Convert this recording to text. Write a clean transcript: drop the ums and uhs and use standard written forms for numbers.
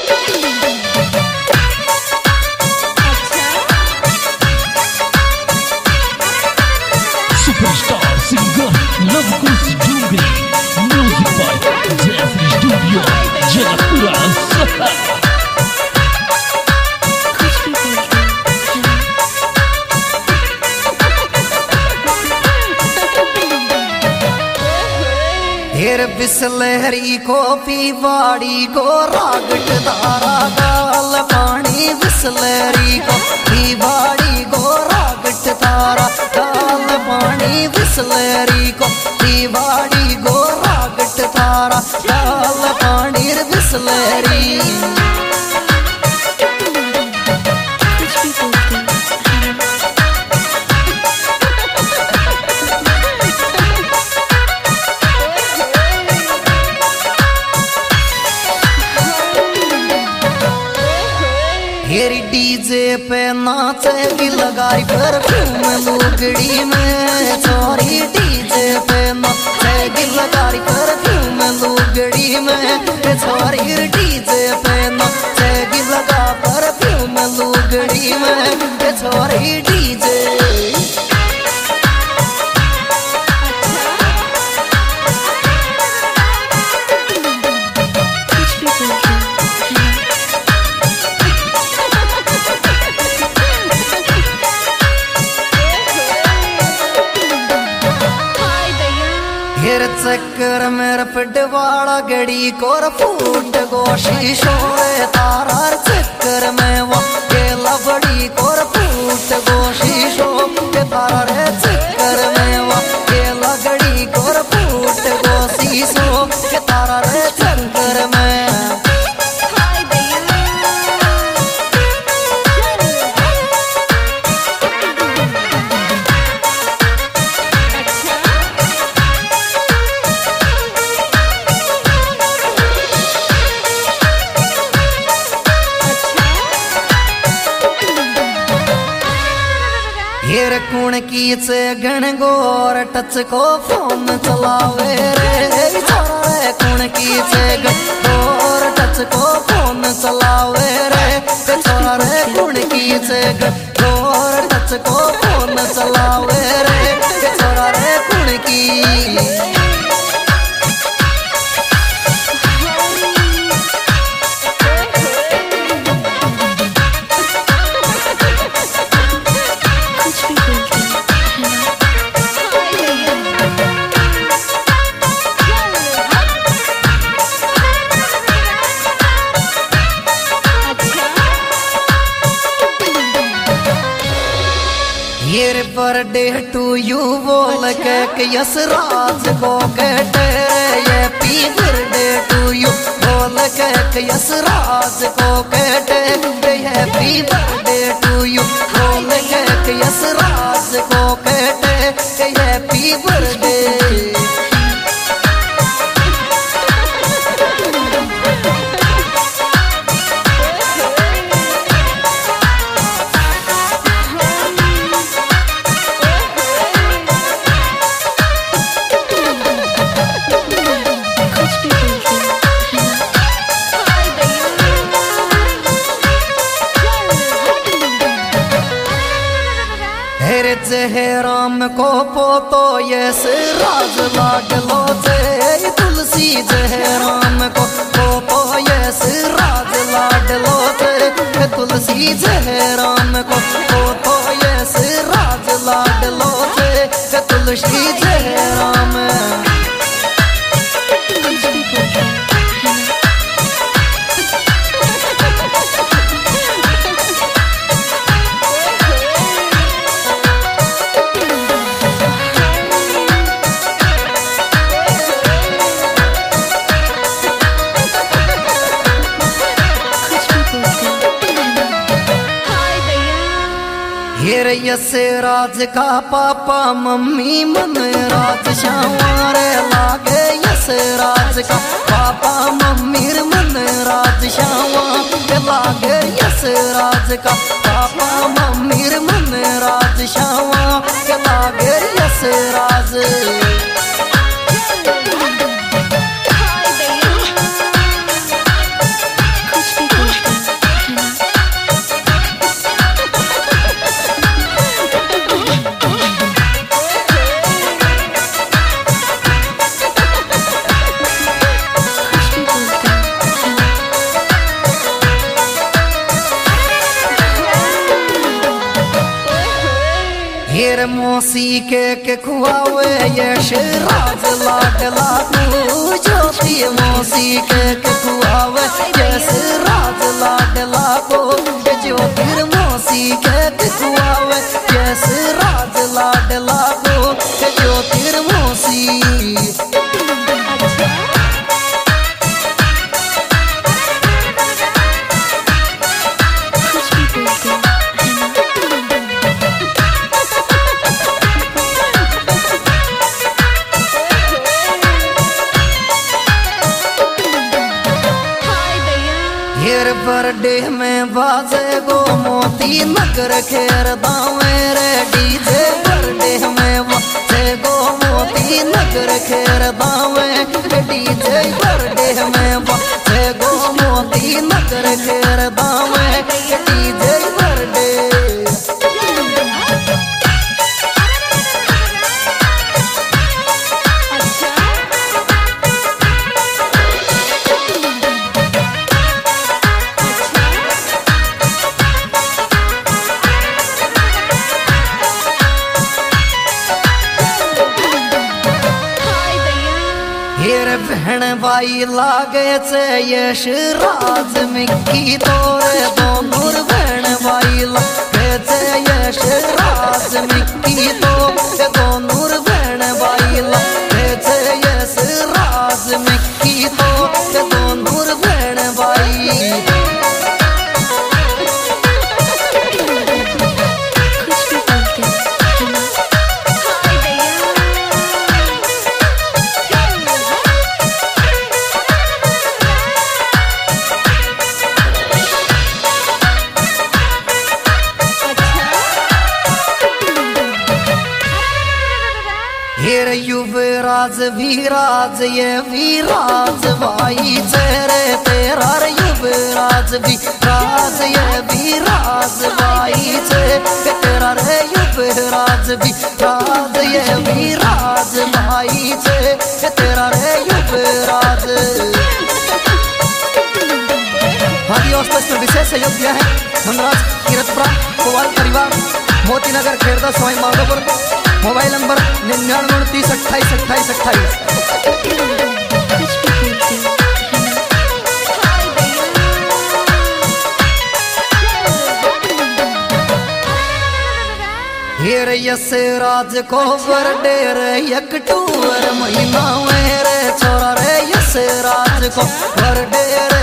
Superstar singer Lovegoose Jungri, music by Jeffrey Studio, Jalapura. हेर बिसलहरी को पीवाड़ी को रागट दारा गाल पानी बिसलहरी को पीवाड़ी को रागट तारा गाल पानी बिसलहरी को पीवाड़ी को रागट तारा गाल पानी बिसलहरी। हेरी डीजे पे नाचेगी लगाई परफ्यूम लुगड़ी में छोरी डीजे पे नाचेगी लगाई परफ्यूम लुगड़ी में छोरी डीजे पे नाचेगी लगा परफ्यूम लुगड़ी में छोरी डीजे। चक्कर मेरा पिटवाड़ा गड़ी कोर फूट गोशी शोरे तारा चक्कर में वो केला बड़ी कोर फूट गोशी शो के तारा रे चक्कर में वो केला गड़ी कोर फूट गोशी शो के तारा रे चक्कर में। हेर कुण की से गण गोर टच को फोन चलावे रे छोरा रे कुण की से गण गोर टच को फोन चलावे रे छोरा रे कुण की से गण गोर टच को फोन चलावे रे छोरा रे कुण की। हेर बर्थडे टू यू बोल के यस राज को कहते ये पी बर्थडे टू यू बोल के यस राज को कहते ये पी बर्थडे टू यू बोल के यस राज को कहते ये पी बर्थडे। जहराम को पोतो यस राज लाडलो जे तुलसी जहराम को पोतो यस राज लाडलो जे तुलसी जहराम को पोतो यस राज लाडलो जे तुलसी जहराम। हेर यस राज का पापा मम्मी मन राज श्यामारे लागे यस राज का पापा मम्मी मन राज श्यामा लागे यस राज का पापा मम्मी मन राज श्यामा लागे यस राज। कुछ भी हेर मौसी के खुआवे यश राज लाडला तू ज्योति मौसी के खुआवे यश राज लाडला को ज्योतिर मौसी के खुआवे यश राज लाडला को ज्योतिर मौसी। हेर बर्थडे में बाजे गो मोती नगर खेर दावे रे डीजे बर्थडे में बाजे गो मोती नगर खेर दावे डीजे बर्थडे में बाजे गो मोती नगर खेर दावे डीजे बर्थडे। हेर बहन भाई लागे से यश राज मिक्की तोरे दोनों बहन भाई लागे से यश राज मिक्की तो दोनों बहन भाई लागे से यश राज मिक्की तो दोनों बहन भाई। हेर युवराज विराज ये विराज भाई चेहरे तेरा युवराज विराज ये विराज भाई चे तेरा रे युवराज विराज ये विराज भाई चे तेरा रे युवराज। हरिओस्त में विशेष सहयोग दिया है मनराज किरतपुरा कोवाल परिवार मोतीनगर खेरदा स्वाई माधोपुर। Mobile number 9929282828। हेर यस राज को बर्थडे रे अक्टूबर महीना में रे छोरा रे यस राज को बर्थडे